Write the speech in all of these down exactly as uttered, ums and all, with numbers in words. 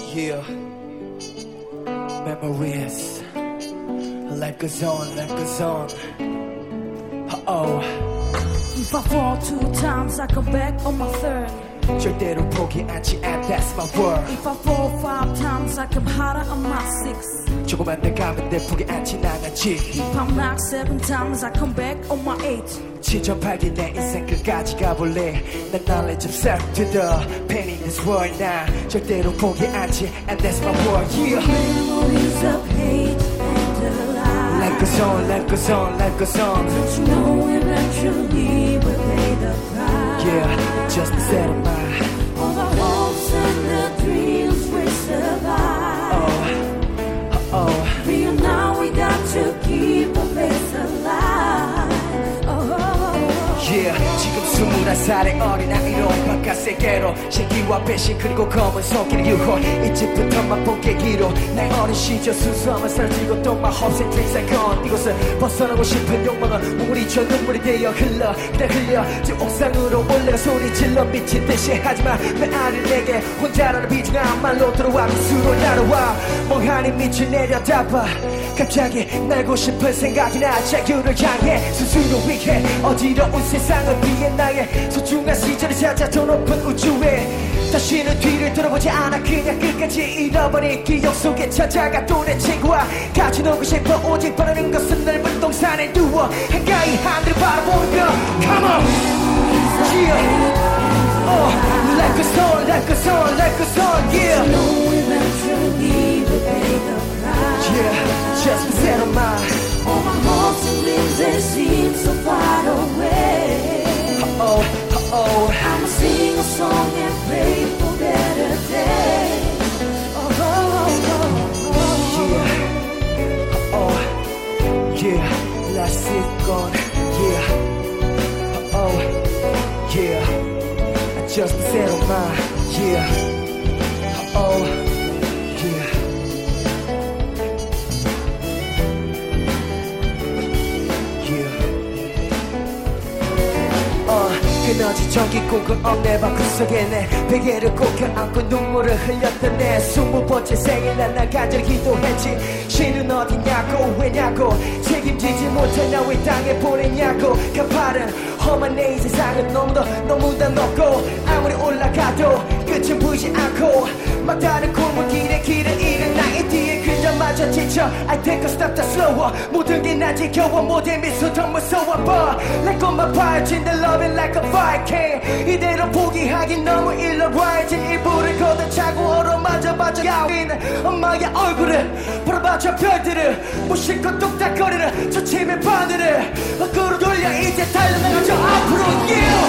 Yeah, memories like a song, like a song. Oh, if I fall two times, I come back on my third. 절대로 포기하지 않, that's my word. If I fall five times, I come harder on my six. 조금만 더 가면 돼, 포기하지 않았지. If I'm knocked seven times, I come back on my eight. 지저팔기 내 인생 끝까지 가볼래. 난 knowledge observe to the pain in this world. 나 절대로 포기하지 and that's my word. Yeah. Memories of hate and a lie. Like a song, like a song, like a song. Don't you know eventually we'll pay the price? Yeah, just to set my all the hopes and the dreams we survive. Oh, oh. Real now we got to keep a place alive. Yeah, 지금 스물한 살의 어린아이로 바깥 세계로 신기와 배신 그리고 검은 손길 유혹 이제부터 맛본 계기로 내 어린 시절 순수함을 사라지고 또 my hopes and dreams are gone 이곳을 벗어나고 싶은 욕망은 물이 저 눈물이 되어 흘러 그냥 흘려 저 옥상으로 올라가 소리 질러 미친 듯이 하지만 메아리 내게 혼자라는 비중한 말로 들어와 미수로 날아와 멍하니 밑을 내려다봐 갑자기 날고 싶은 생각이 나 자유를 향해 스스로 위해 어지러운 세상을 위해 나의 소중한 시절을 찾아 더 높은 우주에 다시는 뒤를 돌아보지 않아 그냥 끝까지 잃어버린 기억 속에 찾아가 또 내 친구와 같이 놀고 싶어 오직 바라는 것은 넓은 동산에 누워 한가히 하늘을 바라보는 것 Come on Yeah Oh Like a song like a song like a song Yeah eventually we'll pay the price. Yeah Just to settle my all my hopes and dreams they seem so far away. Uh-oh, uh-oh. I'ma sing a song and pray for better days. Oh, oh, oh, oh. Yeah, oh, yeah, let's it gone. Yeah, oh, yeah, I just settle my, yeah, oh, yeah. 끊어진 전기 꿈꾼 엄내 방 구석에 내 베개를 꼭 껴안고 눈물을 흘렸던 내 스무 번째 생일날 난 간절히 기도했지 신은 어디냐고 왜냐고 책임지지 못한 나 왜 땅에 보냈냐고 가파른 험한 내 이 세상은 너무도 너무나 높고 아무리 올라가도 끝은 보이지 않고 막다른 골목길에 길을 잃은 나의 뒤에 그녀마저 지쳐 I take a step 더 slower 모든 게 난 지겨워 모든 미소 더 무서워 But 내 것만 파헤친 내 loving like a Viking 이대로 포기하긴 너무 일러와야진 일부를 걷어차고 얼어맞아 맞아 야윈 엄마의 얼굴을 바라봐 저 별들을 무심코 뚝딱거리는 저 침의 바늘을 밖으로 돌려 이제 달려나가 저 앞으로 Yeah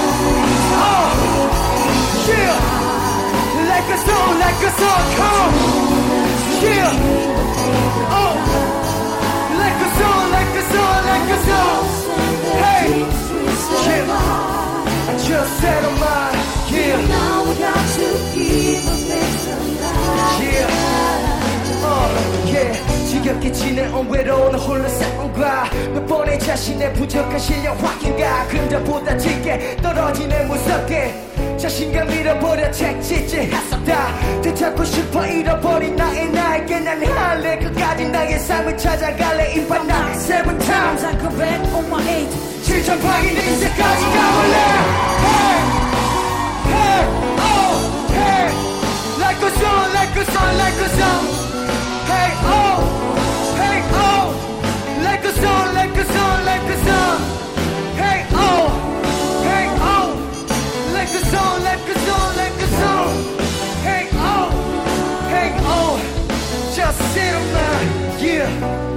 oh Yeah Like a song, like a song, come Yeah Oh Like a song, like a song, like a song Hey Yeah I just said on mine Yeah now we got to keep a place alive. Yeah Oh Yeah 지겹게 지내온 외로운 홀로 싸움과 몇 번의 자신의 부족한 실력 확인과 그림자보다 짙게 떨어지네 무섭게 자신감 잃어버려 책짓질 했었다 되찾고 싶어 잃어버린 나의 나에게 난 할래 끝까지 나의 삶을 찾아갈래 인파 나 seven times I come back on my eight. 실천파긴 인생까지 가볼래 Hey Hey Oh Hey Like a song like a song like a song Hey Oh Hey Oh Like a song like a song like a song Hey Oh Hey Oh Like a song, like a song, like a song. Hey, oh, hey, oh, just sit on my, yeah.